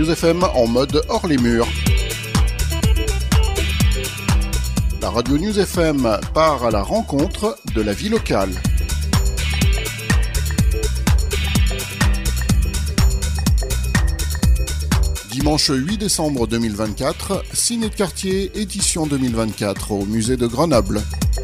News FM en mode hors les murs. La radio News FM part à la rencontre de la vie locale. Dimanche 8 décembre 2024, Ciné de quartier, édition 2024 au musée de Grenoble.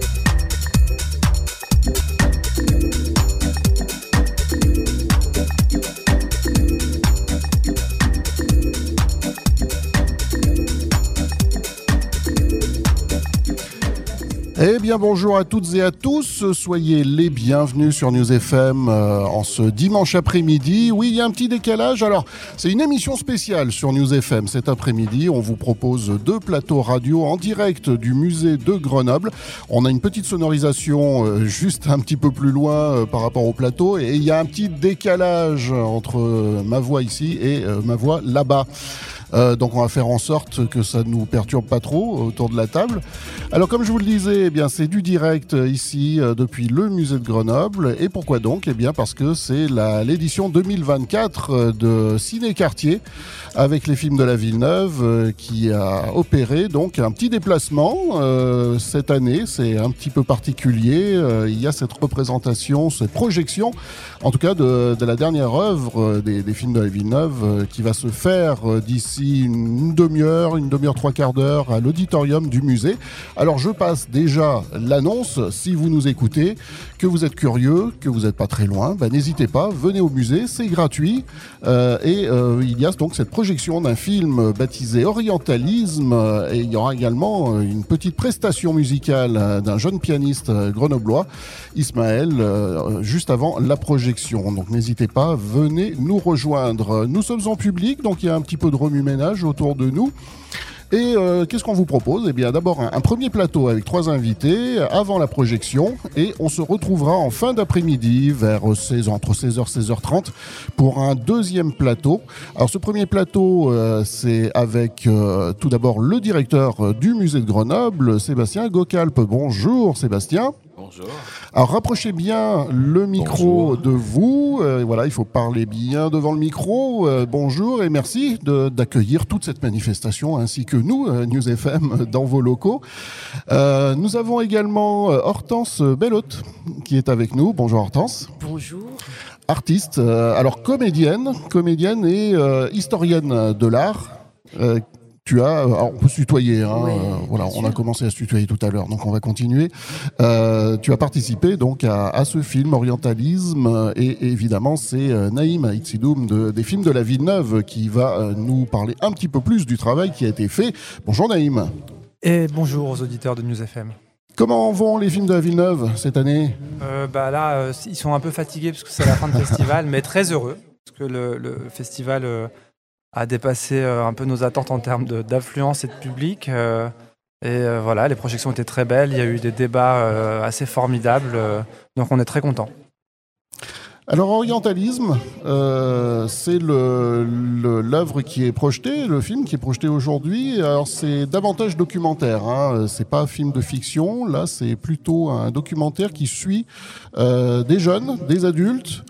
Eh bien bonjour à toutes et à tous, soyez les bienvenus sur News FM en ce dimanche après-midi. Oui, il y a un petit décalage, alors c'est une émission spéciale sur News FM cet après-midi. On vous propose 2 plateaux radio en direct du musée de Grenoble. On a une petite sonorisation juste un petit peu plus loin par rapport au plateau et il y a un petit décalage entre ma voix ici et ma voix là-bas. Donc on va faire en sorte que ça ne nous perturbe pas trop autour de la table. Alors comme je vous le disais, eh bien, c'est du direct ici depuis le musée de Grenoble. Et pourquoi donc ? Eh bien parce que c'est l'édition 2024 de Ciné Quartier avec les films de la Villeneuve qui a opéré donc un petit déplacement cette année. C'est un petit peu particulier. Il y a cette représentation, cette projection, en tout cas de la dernière œuvre des films de la Villeneuve qui va se faire d'ici une demi-heure, 3/4 d'heure à l'auditorium du musée. Alors je passe déjà l'annonce, si vous nous écoutez, que vous êtes curieux, que vous n'êtes pas très loin, n'hésitez pas, venez au musée, c'est gratuit. Il y a donc cette projection d'un film baptisé Orientalisme et il y aura également une petite prestation musicale d'un jeune pianiste grenoblois, Ismaël, juste avant la projection. Donc n'hésitez pas, venez nous rejoindre. Nous sommes en public, donc il y a un petit peu de remue-ménage autour de nous. Et qu'est-ce qu'on vous propose ? Eh bien d'abord un premier plateau avec 3 invités avant la projection et on se retrouvera en fin d'après-midi entre 16h et 16h30 pour un deuxième plateau. Alors ce premier plateau c'est avec tout d'abord le directeur du musée de Grenoble, Sébastien Gocalpe. Bonjour Sébastien. Bonjour. Alors rapprochez bien le micro Bonjour. de vous, voilà, il faut parler bien devant le micro. Bonjour et merci d'accueillir toute cette manifestation ainsi que nous, News FM, dans vos locaux. Nous avons également Hortense Bellotte qui est avec nous. Bonjour Hortense. Bonjour. Artiste, alors comédienne et historienne de l'art. Alors on peut se tutoyer, hein, oui, voilà, on a commencé à se tutoyer tout à l'heure, donc on va continuer. Tu as participé donc à ce film Orientalisme et évidemment c'est Naïm Aïtsidoum des films de la Villeneuve qui va nous parler un petit peu plus du travail qui a été fait. Bonjour Naïm. Et bonjour aux auditeurs de News FM. Comment vont les films de la Villeneuve cette année ? Là, ils sont un peu fatigués parce que c'est la fin de festival, mais très heureux parce que le festival a dépassé un peu nos attentes en termes d'affluence et de public. Voilà, les projections étaient très belles, il y a eu des débats assez formidables, donc on est très contents. Alors Orientalisme, c'est l'œuvre qui est projetée, le film qui est projeté aujourd'hui. Alors c'est davantage documentaire, hein. C'est pas un film de fiction, là c'est plutôt un documentaire qui suit des jeunes, des adultes,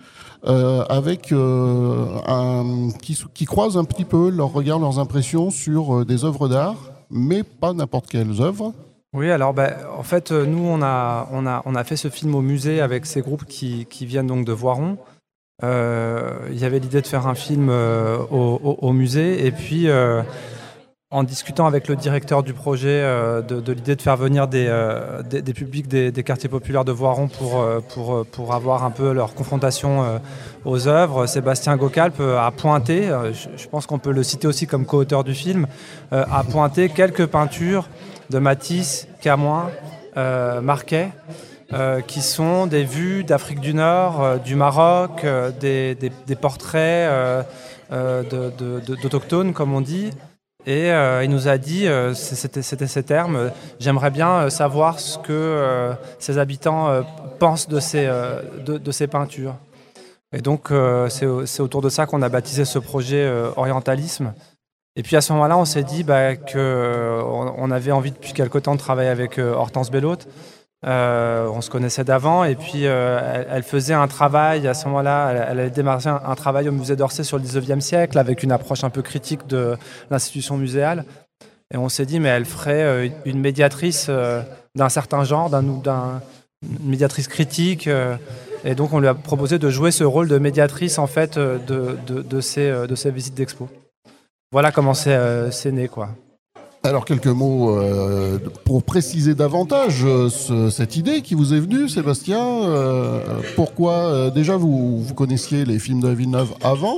qui croisent un petit peu leurs regards, leurs impressions sur des œuvres d'art, mais pas n'importe quelles œuvres. Oui, alors en fait, nous on a fait ce film au musée avec ces groupes qui viennent donc de Voiron. Il y avait l'idée de faire un film au musée et puis en discutant avec le directeur du projet de l'idée de faire venir des publics des quartiers populaires de Voiron pour avoir un peu leur confrontation aux œuvres, Sébastien Gocalpe a pointé, je pense qu'on peut le citer aussi comme co-auteur du film, a pointé quelques peintures de Matisse, Camoin, Marquet, qui sont des vues d'Afrique du Nord, du Maroc, des portraits d'autochtones, comme on dit. Et il nous a dit, c'était ces termes, j'aimerais bien savoir ce que ces habitants pensent de ces peintures. Et donc c'est autour de ça qu'on a baptisé ce projet Orientalisme. Et puis à ce moment-là, on s'est dit qu'on avait envie depuis quelque temps de travailler avec Hortense Bellotte, On se connaissait d'avant et puis elle faisait un travail à ce moment-là, elle avait démarré un travail au musée d'Orsay sur le 19e siècle avec une approche un peu critique de l'institution muséale. Et on s'est dit, mais elle ferait une médiatrice d'un certain genre, une médiatrice critique. Et donc on lui a proposé de jouer ce rôle de médiatrice en fait de ces visites d'expo. Voilà comment c'est né, quoi. Alors, quelques mots pour préciser davantage cette idée qui vous est venue, Sébastien. Pourquoi déjà vous connaissiez les films de Villeneuve avant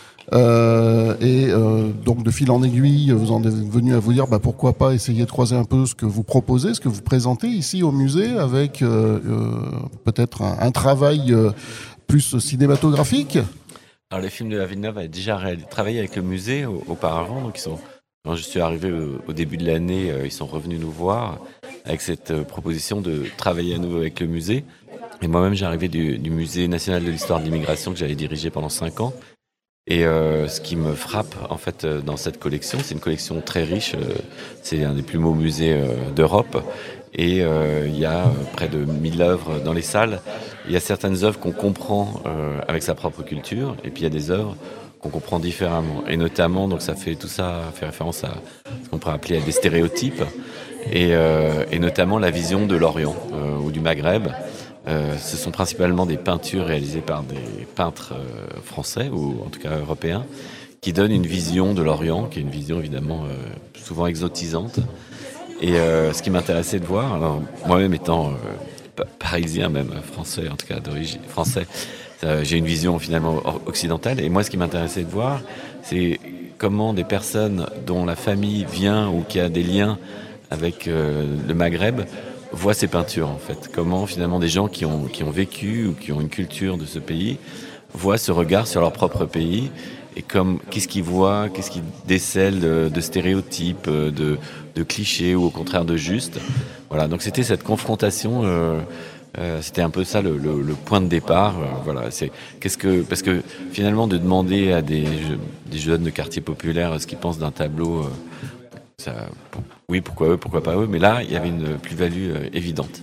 donc de fil en aiguille, vous en êtes venu à vous dire pourquoi pas essayer de croiser un peu ce que vous proposez, ce que vous présentez ici au musée avec peut-être un travail plus cinématographique. Alors les films de Villeneuve avaient déjà travaillé avec le musée auparavant, donc quand je suis arrivé au début de l'année, ils sont revenus nous voir avec cette proposition de travailler à nouveau avec le musée. Et moi-même, j'ai arrivé du Musée national de l'histoire de l'immigration que j'avais dirigé pendant 5 ans. Et ce qui me frappe en fait dans cette collection, c'est une collection très riche. C'est un des plus beaux musées d'Europe. Et il y a près de 1000 œuvres dans les salles. Il y a certaines œuvres qu'on comprend avec sa propre culture, et puis il y a des œuvres qu'on comprend différemment. Et notamment, donc ça fait référence à ce qu'on pourrait appeler des stéréotypes, et notamment la vision de l'Orient ou du Maghreb. Ce sont principalement des peintures réalisées par des peintres français, ou en tout cas européens, qui donnent une vision de l'Orient, qui est une vision évidemment souvent exotisante. Et ce qui m'intéressait de voir, alors moi-même étant parisien, même français, en tout cas d'origine français, j'ai une vision finalement occidentale. Et moi, ce qui m'intéressait de voir, c'est comment des personnes dont la famille vient ou qui a des liens avec le Maghreb voient ces peintures, en fait. Comment finalement des gens qui ont vécu ou qui ont une culture de ce pays voient ce regard sur leur propre pays. Et qu'est-ce qu'ils voient, qu'est-ce qu'ils décèlent de stéréotypes, de clichés ou au contraire de justes. Voilà, donc c'était cette confrontation, c'était un peu ça le point de départ. Voilà, parce que finalement de demander à des jeunes de quartier populaire ce qu'ils pensent d'un tableau, oui, pourquoi eux, pourquoi pas eux, mais là il y avait une plus-value évidente.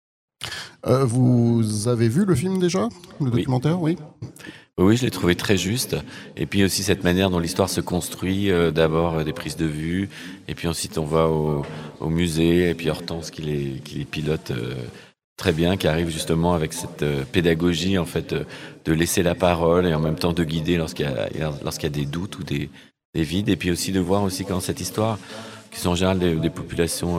Vous avez vu le film déjà, le documentaire, oui. Oui, je l'ai trouvé très juste. Et puis aussi cette manière dont l'histoire se construit, d'abord des prises de vue, et puis ensuite on va au musée, et puis Hortense qui les pilote très bien, qui arrive justement avec cette pédagogie en fait de laisser la parole et en même temps de guider lorsqu'il y a des doutes ou des vides, et puis aussi de voir aussi quand cette histoire, qui sont en général des populations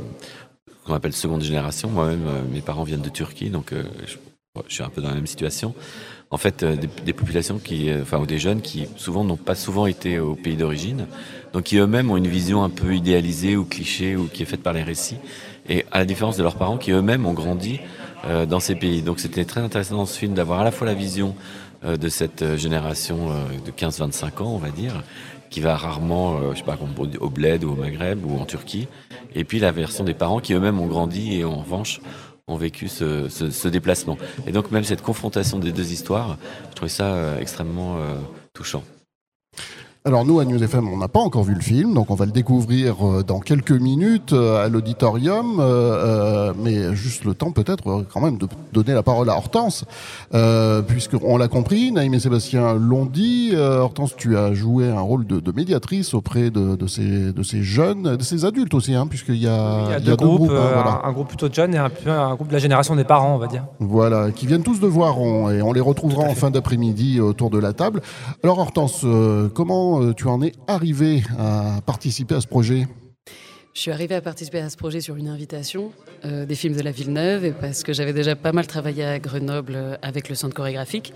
qu'on appelle seconde génération. Moi-même, mes parents viennent de Turquie, donc je suis un peu dans la même situation. En fait, des populations ou des jeunes qui souvent n'ont pas souvent été au pays d'origine, donc qui eux-mêmes ont une vision un peu idéalisée ou cliché ou qui est faite par les récits, et à la différence de leurs parents qui eux-mêmes ont grandi dans ces pays. Donc c'était très intéressant dans ce film d'avoir à la fois la vision de cette génération de 15-25 ans, on va dire, qui va rarement, au Bled ou au Maghreb ou en Turquie, et puis la version des parents qui eux-mêmes ont grandi et en revanche ont vécu ce déplacement. Et donc même cette confrontation des deux histoires, je trouvais ça extrêmement touchant. Alors nous, à News FM, on n'a pas encore vu le film, donc on va le découvrir dans quelques minutes à l'auditorium, mais juste le temps peut-être quand même de donner la parole à Hortense, puisqu'on l'a compris, Naïm et Sébastien l'ont dit, Hortense, tu as joué un rôle de médiatrice auprès de ces jeunes, de ces adultes aussi, puisqu'il y a deux groupes, voilà. Un groupe plutôt de jeunes et un groupe de la génération des parents, on va dire. Voilà, qui viennent tous de Voiron, et on les retrouvera en fin d'après-midi autour de la table. Alors Hortense, comment tu en es arrivé à participer à ce projet ? Je suis arrivée à participer à ce projet sur une invitation des films de la Villeneuve, et parce que j'avais déjà pas mal travaillé à Grenoble avec le centre chorégraphique.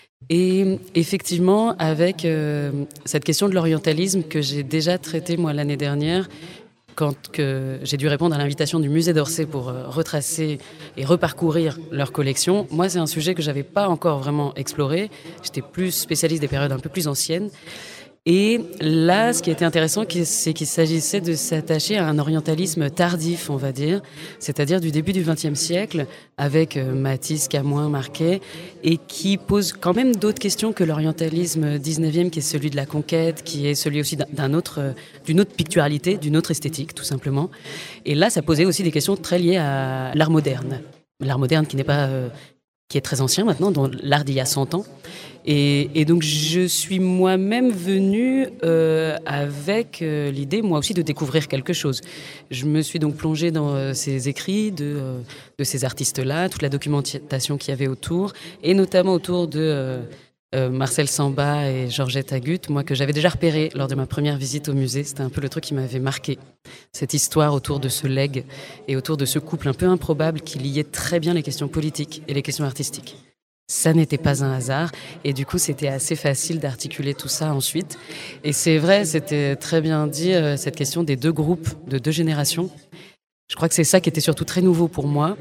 Et effectivement, avec cette question de l'orientalisme que j'ai déjà traitée moi l'année dernière, quand j'ai dû répondre à l'invitation du musée d'Orsay pour retracer et reparcourir leur collection. Moi, c'est un sujet que j'avais pas encore vraiment exploré. J'étais plus spécialiste des périodes un peu plus anciennes. Et là, ce qui était intéressant, c'est qu'il s'agissait de s'attacher à un orientalisme tardif, on va dire, c'est-à-dire du début du XXe siècle, avec Matisse, Camoin, Marquet, et qui pose quand même d'autres questions que l'orientalisme XIXe, qui est celui de la conquête, qui est celui aussi d'une autre picturalité, d'une autre esthétique, tout simplement. Et là, ça posait aussi des questions très liées à l'art moderne. L'art moderne qui n'est pas... qui est très ancien maintenant, dont l'art d'il y a 100 ans. Et donc, je suis moi-même venue avec l'idée, moi aussi, de découvrir quelque chose. Je me suis donc plongée dans ces écrits de ces artistes-là, toute la documentation qu'il y avait autour, et notamment autour de Marcel Samba et Georgette Agut, moi, que j'avais déjà repéré lors de ma première visite au musée. C'était un peu le truc qui m'avait marqué, cette histoire autour de ce legs et autour de ce couple un peu improbable qui liait très bien les questions politiques et les questions artistiques. Ça n'était pas un hasard, et du coup c'était assez facile d'articuler tout ça ensuite. Et c'est vrai, c'était très bien dit, cette question des deux groupes, de deux générations. Je crois que c'est ça qui était surtout très nouveau pour moi.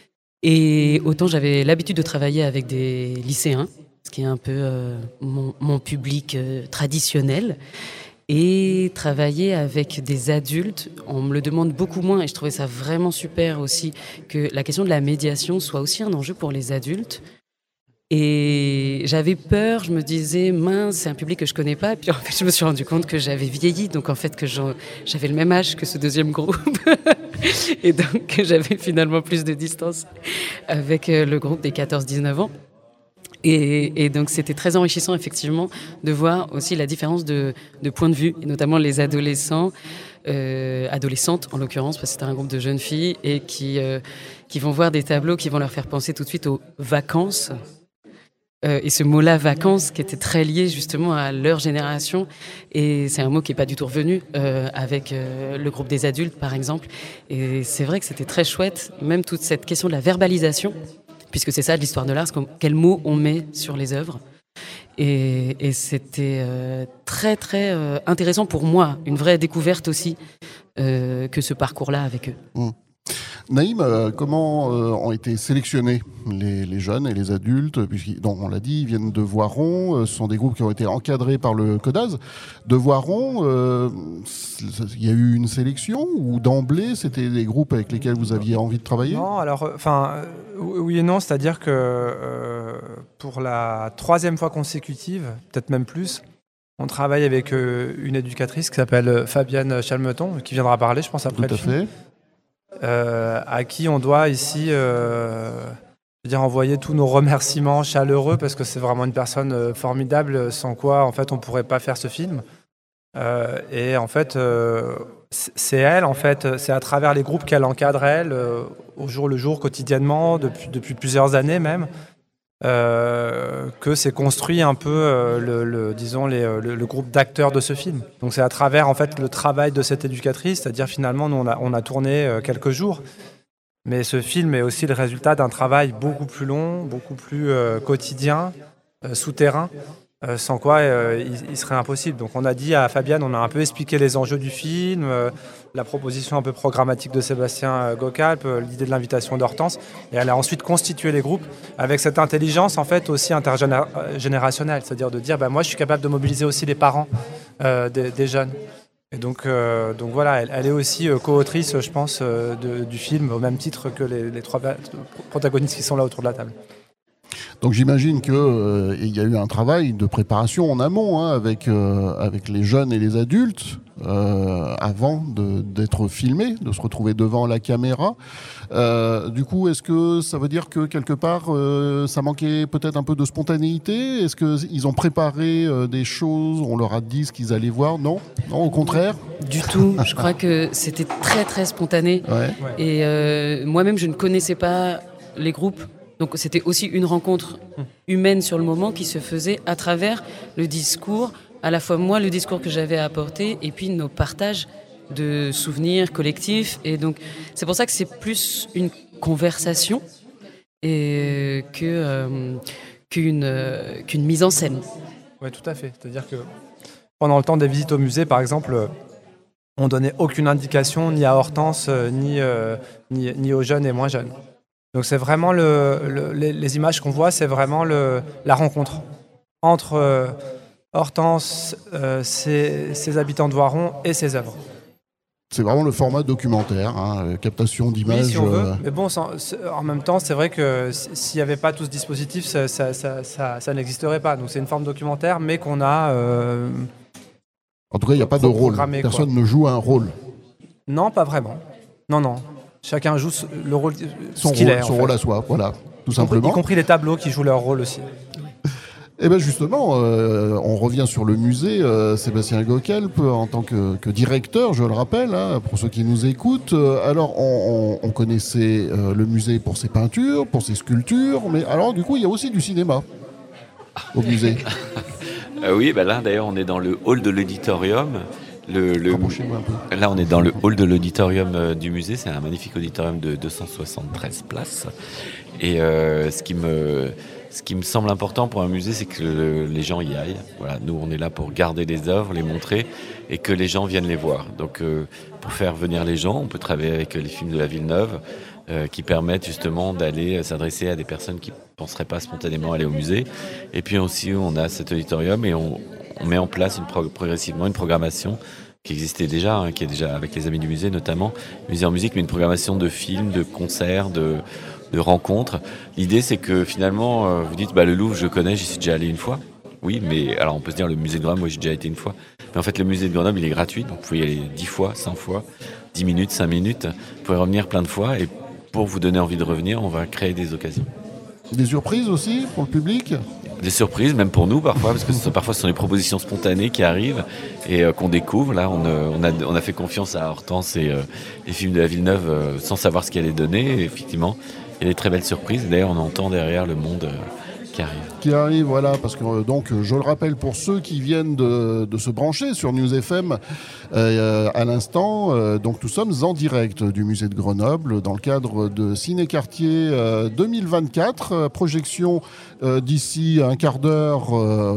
Et autant j'avais l'habitude de travailler avec des lycéens, ce qui est un peu mon public traditionnel, et travailler avec des adultes, on me le demande beaucoup moins, et je trouvais ça vraiment super aussi que la question de la médiation soit aussi un enjeu pour les adultes. Et j'avais peur, je me disais, mince, c'est un public que je connais pas. Puis en fait, je me suis rendu compte que j'avais vieilli, donc en fait que j'avais le même âge que ce deuxième groupe. Et donc que j'avais finalement plus de distance avec le groupe des 14-19 ans. Et donc c'était très enrichissant effectivement de voir aussi la différence de point de vue, et notamment les adolescents, adolescentes en l'occurrence, parce que c'était un groupe de jeunes filles, et qui vont voir des tableaux qui vont leur faire penser tout de suite aux vacances. Et ce mot-là, vacances, qui était très lié justement à leur génération. Et c'est un mot qui n'est pas du tout revenu avec le groupe des adultes, par exemple. Et c'est vrai que c'était très chouette, même toute cette question de la verbalisation, puisque c'est ça l'histoire de l'art, quels mots on met sur les œuvres. Et c'était très, très intéressant pour moi, une vraie découverte aussi que ce parcours-là avec eux. Mmh. Naïm, comment ont été sélectionnés les jeunes et les adultes, puisqu'on on l'a dit, ils viennent de Voiron, ce sont des groupes qui ont été encadrés par le CODAZ. De Voiron, il y a eu une sélection, ou d'emblée, c'était des groupes avec lesquels vous aviez envie de travailler ? Non, alors, oui et non, c'est-à-dire que pour la 3e fois consécutive, peut-être même plus, on travaille avec une éducatrice qui s'appelle Fabienne Chalmeton, qui viendra parler, je pense, après le film. À qui on doit ici envoyer tous nos remerciements chaleureux, parce que c'est vraiment une personne formidable, sans quoi en fait on pourrait pas faire ce film. Et en fait c'est elle, en fait, c'est à travers les groupes qu'elle encadre, elle, au jour le jour, quotidiennement, depuis plusieurs années même, que s'est construit un peu le groupe d'acteurs de ce film. Donc c'est à travers en fait le travail de cette éducatrice, c'est-à-dire finalement nous on a tourné quelques jours, mais ce film est aussi le résultat d'un travail beaucoup plus long, beaucoup plus quotidien, souterrain, sans quoi il serait impossible. Donc on a dit à Fabienne, on a un peu expliqué les enjeux du film, la proposition un peu programmatique de Sébastien Gocalp, l'idée de l'invitation d'Hortense, et elle a ensuite constitué les groupes avec cette intelligence en fait aussi intergénérationnelle, c'est-à-dire de dire moi je suis capable de mobiliser aussi les parents des jeunes. Et donc voilà, elle est aussi co-autrice, je pense, du film, au même titre que les 3 protagonistes qui sont là autour de la table. Donc j'imagine qu'il y a eu un travail de préparation en amont avec les jeunes et les adultes avant d'être filmés, de se retrouver devant la caméra. Du coup, est-ce que ça veut dire que quelque part ça manquait peut-être un peu de spontanéité ? Est-ce qu'ils ont préparé des choses, on leur a dit ce qu'ils allaient voir ? Non, au contraire ? Du tout, je crois que c'était très très spontané. Ouais. Et moi-même je ne connaissais pas les groupes. Donc c'était aussi une rencontre humaine sur le moment qui se faisait à travers le discours, à la fois moi, le discours que j'avais à apporter, et puis nos partages de souvenirs collectifs. Et donc c'est pour ça que c'est plus une conversation qu'une mise en scène. Oui, tout à fait. C'est-à-dire que pendant le temps des visites au musée, par exemple, on donnait aucune indication ni à Hortense, ni aux jeunes et moins jeunes. Donc c'est vraiment les images qu'on voit, c'est vraiment la rencontre entre Hortense, ses habitants de Voiron et ses œuvres. C'est vraiment le format documentaire, hein, captation d'images. Oui, si on veut. Mais bon, en même temps, c'est vrai que s'il n'y avait pas tout ce dispositif, ça n'existerait pas. Donc c'est une forme documentaire, mais qu'on a... En tout cas, il n'y a pas de rôle. Personne ne joue un rôle. Non, pas vraiment. Non. Chacun joue le rôle son rôle à soi, voilà, tout simplement. Y compris les tableaux qui jouent leur rôle aussi. Et bien justement, on revient sur le musée, Sébastien Gaukelp, en tant que directeur, je le rappelle, hein, pour ceux qui nous écoutent. Alors, on connaissait le musée pour ses peintures, pour ses sculptures, mais alors du coup, il y a aussi du cinéma au musée. Oui, là d'ailleurs, on est dans le hall de l'auditorium. Là, on est dans le hall de l'auditorium du musée. C'est un magnifique auditorium de 273 places. Et ce qui me semble important pour un musée, c'est que les gens y aillent. Voilà, nous, on est là pour garder les œuvres, les montrer, et que les gens viennent les voir. Donc, pour faire venir les gens, on peut travailler avec les films de la Villeneuve, qui permettent justement d'aller s'adresser à des personnes qui ne penseraient pas spontanément aller au musée. Et puis aussi, on a cet auditorium et on met en place progressivement une programmation qui existait déjà, hein, qui est déjà avec les amis du musée notamment, musée en musique, mais une programmation de films, de concerts, de rencontres. L'idée, c'est que finalement, vous dites, le Louvre, je connais, j'y suis déjà allé une fois. Oui, mais alors on peut se dire le musée de Grenoble, moi j'ai déjà été une fois. Mais en fait, le musée de Grenoble, il est gratuit, donc vous pouvez y aller 10 fois, 100 fois, 10 minutes, 5 minutes. Vous pouvez revenir plein de fois, et pour vous donner envie de revenir, on va créer des occasions. Des surprises aussi pour le public ? Des surprises, même pour nous parfois, parce que parfois ce sont des propositions spontanées qui arrivent et qu'on découvre. Là, on a fait confiance à Hortense et les films de la Villeneuve sans savoir ce qu'elle allait donner. Et effectivement, il y a des très belles surprises. D'ailleurs, on entend derrière le monde qui arrive. Voilà, parce que donc je le rappelle pour ceux qui viennent de se brancher sur News FM à l'instant, donc nous sommes en direct du musée de Grenoble dans le cadre de Ciné Quartier 2024, projection d'ici un quart d'heure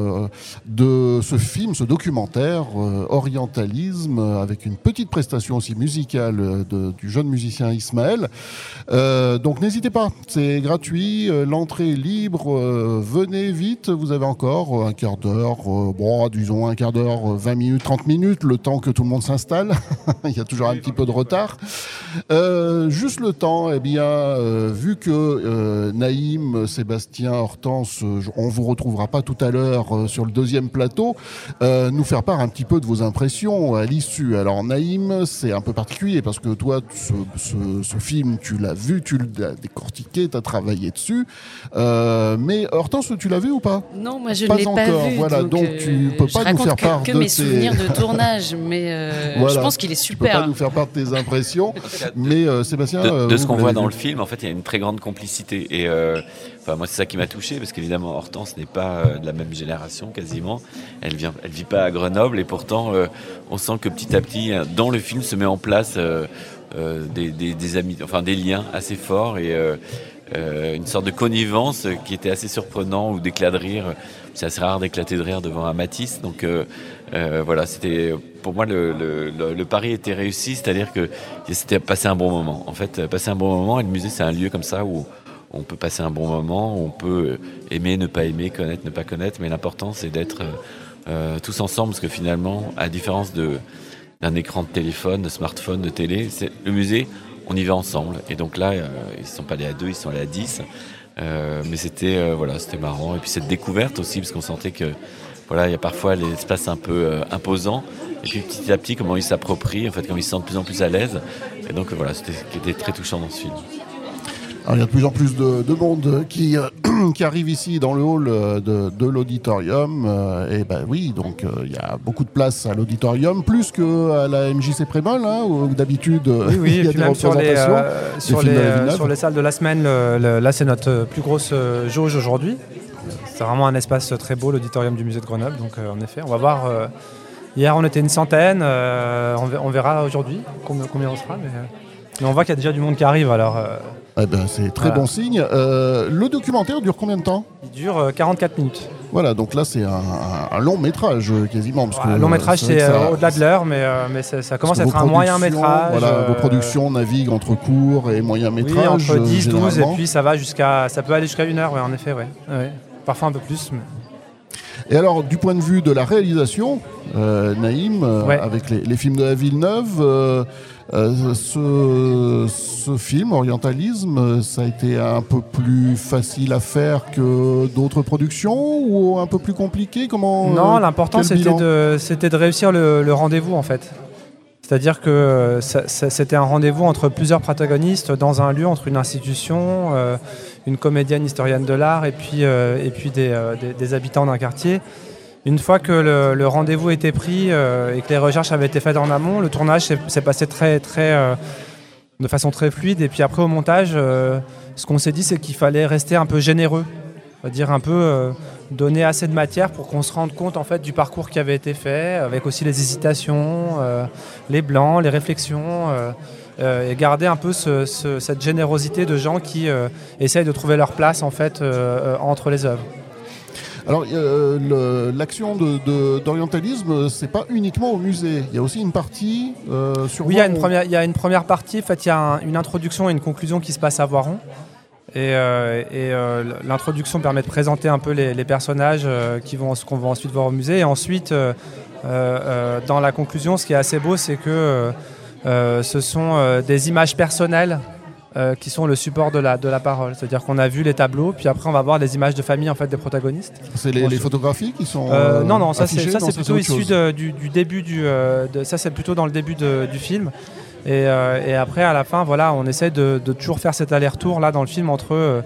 de ce film, ce documentaire Orientalisme, avec une petite prestation aussi musicale du jeune musicien Ismaël. Donc n'hésitez pas, c'est gratuit, l'entrée est libre. Venez vite, vous avez encore un quart d'heure, disons un quart d'heure, 20 minutes, 30 minutes, le temps que tout le monde s'installe. Il y a toujours un petit peu de retard. Juste le temps, vu que Naïm, Sébastien, Hortense, on vous retrouvera pas tout à l'heure sur le deuxième plateau, nous faire part un petit peu de vos impressions à l'issue. Alors Naïm, c'est un peu particulier parce que toi, ce film, tu l'as vu, tu l'as décortiqué, tu as travaillé dessus, mais Hortense, tu l'as vu ou pas ? Non, moi je ne l'ai pas vu. Voilà, donc tu peux pas nous faire part de mes souvenirs de tournage, mais voilà, je pense qu'il est super. Tu peux pas nous faire part de tes impressions, mais Sébastien, de ce qu'on voit dans le film, en fait, il y a une très grande complicité. Et moi, c'est ça qui m'a touché, parce qu'évidemment, Hortense n'est pas de la même génération quasiment. Elle vit pas à Grenoble, et pourtant, on sent que petit à petit, dans le film, se met en place des amis, enfin des liens assez forts et une sorte de connivence qui était assez surprenant, ou d'éclat de rire. C'est assez rare d'éclater de rire devant un Matisse, donc voilà, c'était pour moi le pari était réussi, c'est-à-dire que c'était passer un bon moment. En fait, passer un bon moment, et le musée c'est un lieu comme ça où on peut passer un bon moment, où on peut aimer, ne pas aimer, connaître, ne pas connaître, mais l'important c'est d'être tous ensemble, parce que finalement, à la différence d'un écran de téléphone, de smartphone, de télé, c'est le musée. On y va ensemble, et donc là ils ne sont pas allés à 2, ils sont allés à 10, mais c'était marrant, et puis cette découverte aussi, parce qu'on sentait que il y a parfois l'espace un peu imposant, et puis petit à petit comment ils s'approprient, en fait, comment ils se sentent de plus en plus à l'aise, et donc c'était ce qui était très touchant dans ce film. Alors, il y a de plus en plus de monde qui arrive ici dans le hall de l'auditorium. Oui, donc il y a beaucoup de place à l'auditorium, plus qu'à la MJC Prémol, où d'habitude il y a des représentations. Sur les salles de la semaine, là c'est notre plus grosse jauge aujourd'hui. C'est vraiment un espace très beau, l'auditorium du musée de Grenoble. Donc en effet, on va voir. Hier on était une centaine, on verra aujourd'hui combien on sera. Mais on voit qu'il y a déjà du monde qui arrive, alors... c'est très bon signe. Le documentaire dure combien de temps ? Il dure 44 minutes. Voilà, donc là c'est un long métrage quasiment. Un long métrage, c'est au-delà de l'heure, mais ça commence à être un moyen métrage. Voilà, vos productions naviguent entre court et moyen métrage. Oui, entre 10, 12, et puis ça peut aller jusqu'à 1 heure, en effet. Ouais. Parfois un peu plus. Mais... Et alors, du point de vue de la réalisation, Naïm, avec les films de la Villeneuve, ce film, Orientalisme, ça a été un peu plus facile à faire que d'autres productions ou un peu plus compliqué? Non, l'important c'était de réussir le rendez-vous en fait. C'est-à-dire que c'était un rendez-vous entre plusieurs protagonistes dans un lieu, entre une institution, une comédienne historienne de l'art et puis des habitants d'un quartier. Une fois que le rendez-vous était pris et que les recherches avaient été faites en amont, le tournage s'est passé de façon très fluide. Et puis après au montage, ce qu'on s'est dit, c'est qu'il fallait rester un peu généreux, c'est-à-dire un peu donner assez de matière pour qu'on se rende compte en fait du parcours qui avait été fait, avec aussi les hésitations, les blancs, les réflexions, et garder un peu cette générosité de gens qui essayent de trouver leur place en fait entre les œuvres. Alors, l'action d'orientalisme, c'est pas uniquement au musée. Il y a aussi une partie sur. Oui, il y a une première partie. En fait, il y a une introduction et une conclusion qui se passe à Voiron. Et l'introduction permet de présenter un peu les personnages qu'on va ensuite voir au musée. Et ensuite, dans la conclusion, ce qui est assez beau, c'est que ce sont des images personnelles qui sont le support de la parole. C'est-à-dire qu'on a vu les tableaux, puis après on va voir les images de famille en fait, des protagonistes. C'est les photographies qui sont non, ça c'est plutôt issu du début ça c'est plutôt dans le début du film. Et après à la fin, voilà, on essaie de toujours faire cet aller-retour là dans le film entre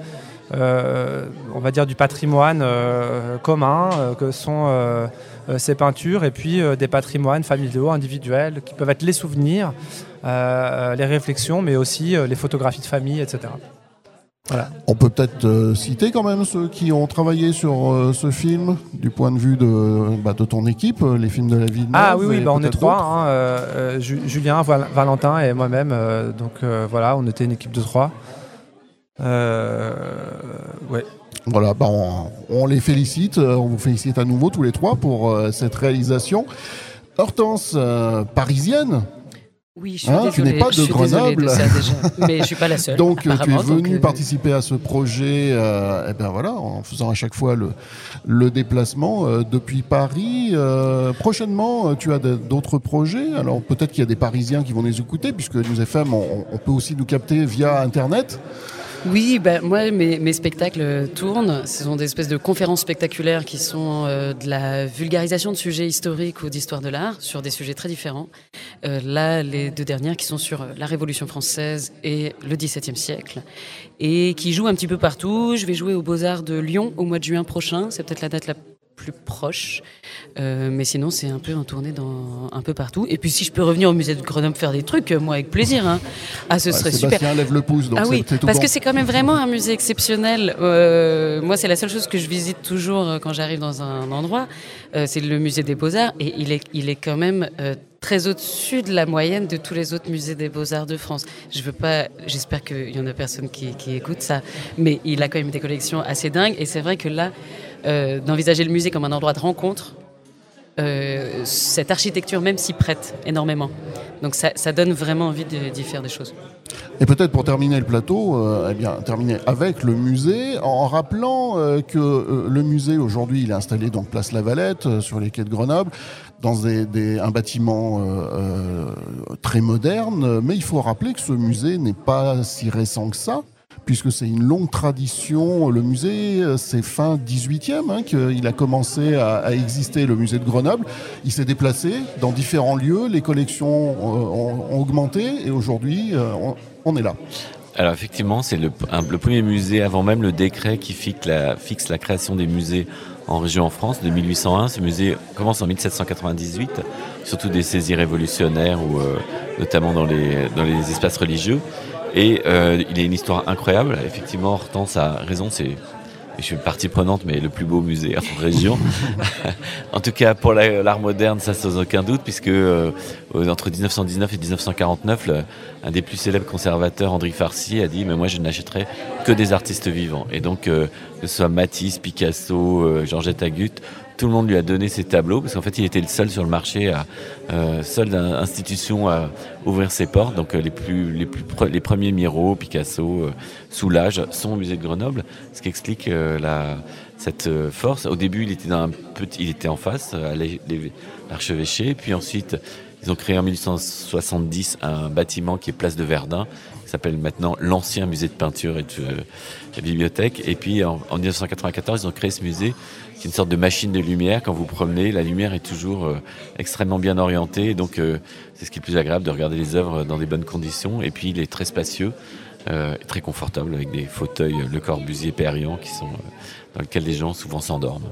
on va dire du patrimoine commun que sont ces peintures et puis des patrimoines familiaux, individuels, qui peuvent être les souvenirs, les réflexions, mais aussi les photographies de famille, etc. Voilà. On peut peut-être citer quand même ceux qui ont travaillé sur ce film, du point de vue de ton équipe, les films de la Villeneuve. Ah oui, on est trois, Julien, Valentin et moi-même. Donc voilà, on était une équipe de trois. Ouais. Voilà, on les félicite, on vous félicite à nouveau tous les trois pour cette réalisation. Hortense, parisienne. Oui, je suis désolée. Tu n'es pas de Grenoble. De ça déjà, mais je suis pas la seule. Donc tu es venue participer à ce projet, en faisant à chaque fois le déplacement depuis Paris. Prochainement, tu as d'autres projets. Alors peut-être qu'il y a des Parisiens qui vont nous écouter, puisque News FM, on peut aussi nous capter via Internet. Oui, moi, mes spectacles tournent. Ce sont des espèces de conférences spectaculaires qui sont de la vulgarisation de sujets historiques ou d'histoire de l'art sur des sujets très différents. Là, les deux dernières qui sont sur la Révolution française et le XVIIe siècle et qui jouent un petit peu partout. Je vais jouer aux Beaux-Arts de Lyon au mois de juin prochain. C'est peut-être la date la plus proche. Mais sinon, c'est un peu en tournée un peu partout. Et puis, si je peux revenir au musée de Grenoble faire des trucs, moi, avec plaisir. Ce serait super. Sébastien lève le pouce. Donc oui, c'est tout parce bon. que c'est quand même vraiment un musée exceptionnel. Moi, c'est la seule chose que je visite toujours quand j'arrive dans un endroit. C'est le musée des Beaux-Arts. Et il est quand même très au-dessus de la moyenne de tous les autres musées des Beaux-Arts de France. J'espère qu'il y en a personne qui écoute ça. Mais il a quand même des collections assez dingues. Et c'est vrai que là, d'envisager le musée comme un endroit de rencontre, cette architecture même s'y prête énormément. Donc ça donne vraiment envie d'y faire des choses. Et peut-être pour terminer le plateau, terminer avec le musée, en rappelant que le musée aujourd'hui il est installé donc place Lavalette sur les quais de Grenoble, dans un bâtiment très moderne, mais il faut rappeler que ce musée n'est pas si récent que ça, puisque c'est une longue tradition. Le musée, c'est fin 18e qu'il a commencé à exister, le musée de Grenoble. Il s'est déplacé dans différents lieux, les collections ont augmenté, et aujourd'hui, on est là. Alors effectivement, c'est le premier musée, avant même le décret qui fixe la création des musées en région en France, de 1801. Ce musée commence en 1798, surtout des saisies révolutionnaires, ou notamment dans les espaces religieux. Et il a une histoire incroyable. Effectivement, Hortense a raison, je suis partie prenante, mais le plus beau musée en région. En tout cas, pour l'art moderne, ça sans aucun doute, puisque entre 1919 et 1949, un des plus célèbres conservateurs, André Farcy, a dit « Mais moi, je n'achèterai que des artistes vivants ». Et donc, que ce soit Matisse, Picasso, Georgette Agut, tout le monde lui a donné ses tableaux, parce qu'en fait, il était le seul sur le marché, seule institution à ouvrir ses portes. Donc, les premiers Miro, Picasso, Soulages sont au musée de Grenoble, ce qui explique cette force. Au début, il était en face, à l'archevêché, puis ensuite, ils ont créé en 1870 un bâtiment qui est place de Verdun, qui s'appelle maintenant l'ancien musée de peinture et de la bibliothèque. Et puis en 1994, ils ont créé ce musée qui est une sorte de machine de lumière. Quand vous promenez, la lumière est toujours extrêmement bien orientée. Donc c'est ce qui est le plus agréable, de regarder les œuvres dans des bonnes conditions. Et puis il est très spacieux, très confortable, avec des fauteuils Le Corbusier, Perriand, qui sont dans lesquels les gens souvent s'endorment.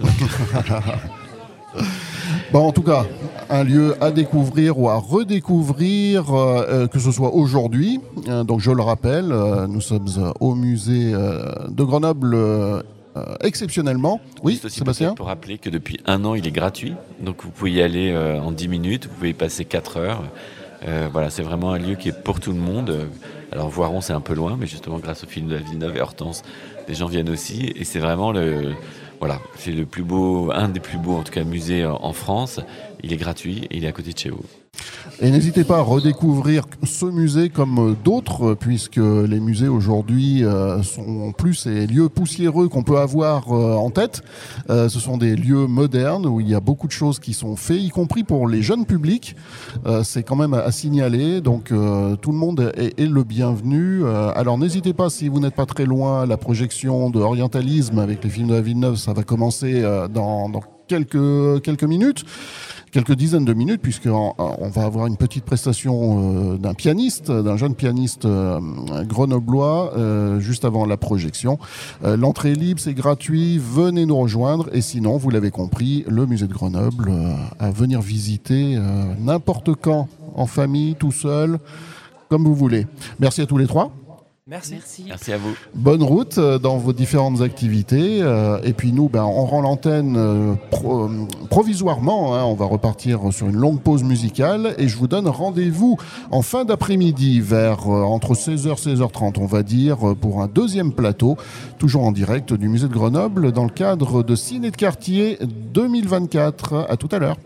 Bon, en tout cas, un lieu à découvrir ou à redécouvrir, que ce soit aujourd'hui. Donc, je le rappelle, nous sommes au musée de Grenoble exceptionnellement. Oui, Sébastien ? Pour rappeler que depuis 1 an, il est gratuit. Donc, vous pouvez y aller en 10 minutes, vous pouvez y passer 4 heures. Voilà, c'est vraiment un lieu qui est pour tout le monde. Alors, Voiron, c'est un peu loin, mais justement, grâce au film de la Villeneuve et Hortense, les gens viennent aussi. Et c'est vraiment voilà, c'est le plus beau, un des plus beaux, en tout cas, musées en France. Il est gratuit et il est à côté de chez vous. Et n'hésitez pas à redécouvrir ce musée comme d'autres, puisque les musées aujourd'hui sont plus ces lieux poussiéreux qu'on peut avoir en tête. Ce sont des lieux modernes où il y a beaucoup de choses qui sont faites, y compris pour les jeunes publics. C'est quand même à signaler, donc tout le monde est le bienvenu. Alors n'hésitez pas, si vous n'êtes pas très loin, la projection de Orientalisme avec les films de la Villeneuve, ça va commencer dans quelques minutes. Quelques dizaines de minutes, puisqu'on va avoir une petite prestation d'un jeune pianiste grenoblois juste avant la projection. L'entrée est libre, c'est gratuit, venez nous rejoindre. Et sinon, vous l'avez compris, le musée de Grenoble à venir visiter n'importe quand, en famille, tout seul, comme vous voulez. Merci à tous les trois. Merci à vous. Bonne route dans vos différentes activités. Et puis nous, on rend l'antenne provisoirement. On va repartir sur une longue pause musicale. Et je vous donne rendez-vous en fin d'après-midi, vers entre 16h et 16h30, on va dire, pour un deuxième plateau, toujours en direct du musée de Grenoble, dans le cadre de Ciné de Quartier 2024. À tout à l'heure.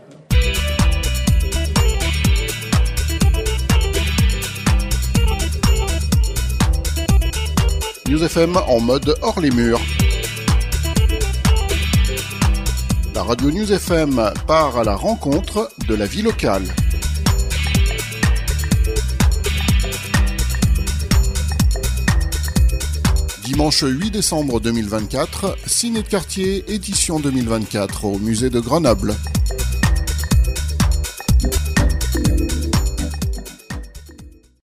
News FM en mode hors les murs. La radio News FM part à la rencontre de la vie locale. Dimanche 8 décembre 2024, Ciné de Quartier, édition 2024 au musée de Grenoble.